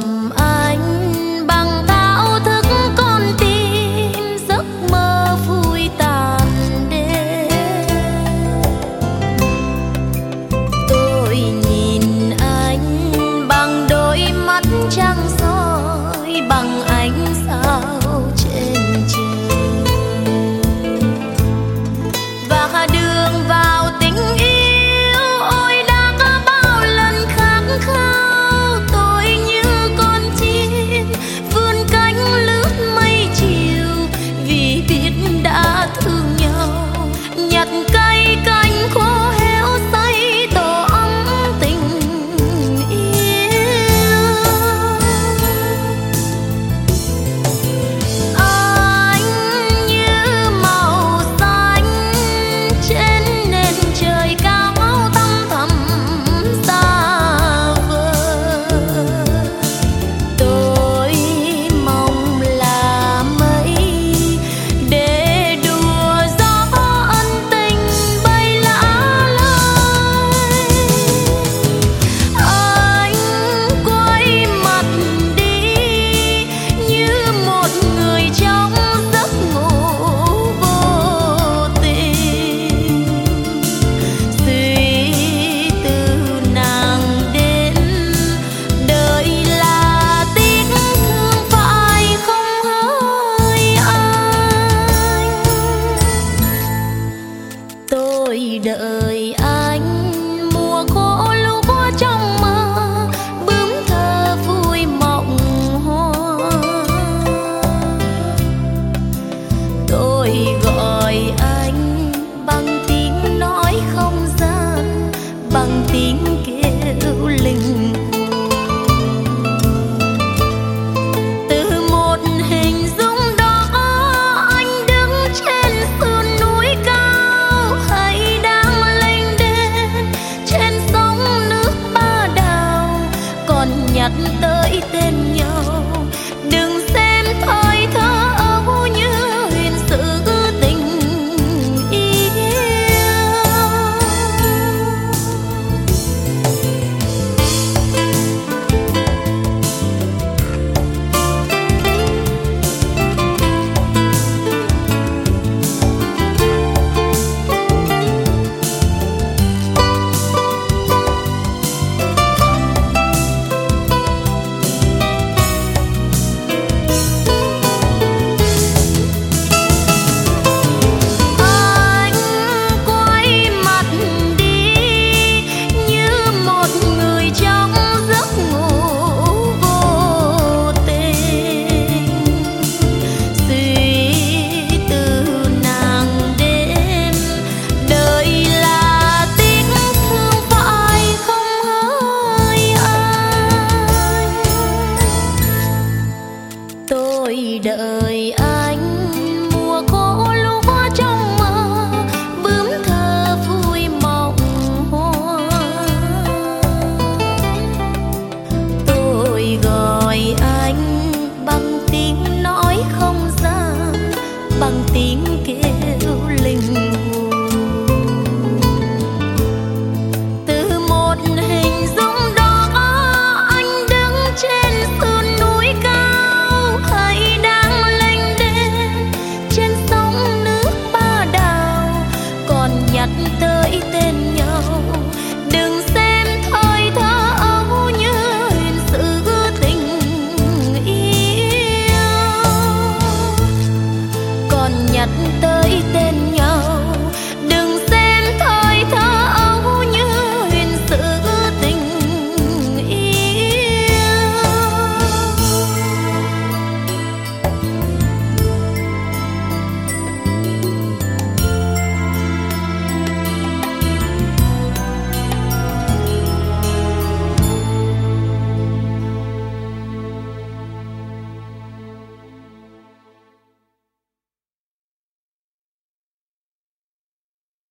anh bằng thao thức con tim, giấc mơ vui tàn đêm. Tôi nhìn anh bằng đôi mắt trăng soi, bằng ánh sao trên trời, và đường vào tình yêu ôi đã có bao lần khát khao. Tôi như con chim vươn cánh lướt mây chiều, vì biết đã thương nhau, nhặt cây cành khô héo say tổ ấm tình yêu. Anh như màu xanh trên nền trời cao thăm thẳm xa vời. Tôi mong là mây để đùa gió ân tình bay lả lơi. Anh quay mặt đi như một người trong giấc ngủ vô tình, suy từ nàng đến đời là tiếc thương phải không hỡi anh. Tôi đợi anh mùa khô lúa trong mơ, bướm thơ vui mộng hoa. Tôi gọi anh bằng tiếng nói không gian, bằng tiếng kêu linh hồn. Từ một hình dung đó anh đứng trên sườn núi cao, hay đang lênh đênh trên sóng nước Ba Đào, còn nhắc tới tên nhau. Đừng xem thời thơ ấu như huyền sự tình yêu. Anh quay mặt đi như một người trong giấc ngủ vô tình, suy từ nàng đến đời là tiếc thương phải không hỡi anh. Tôi đợi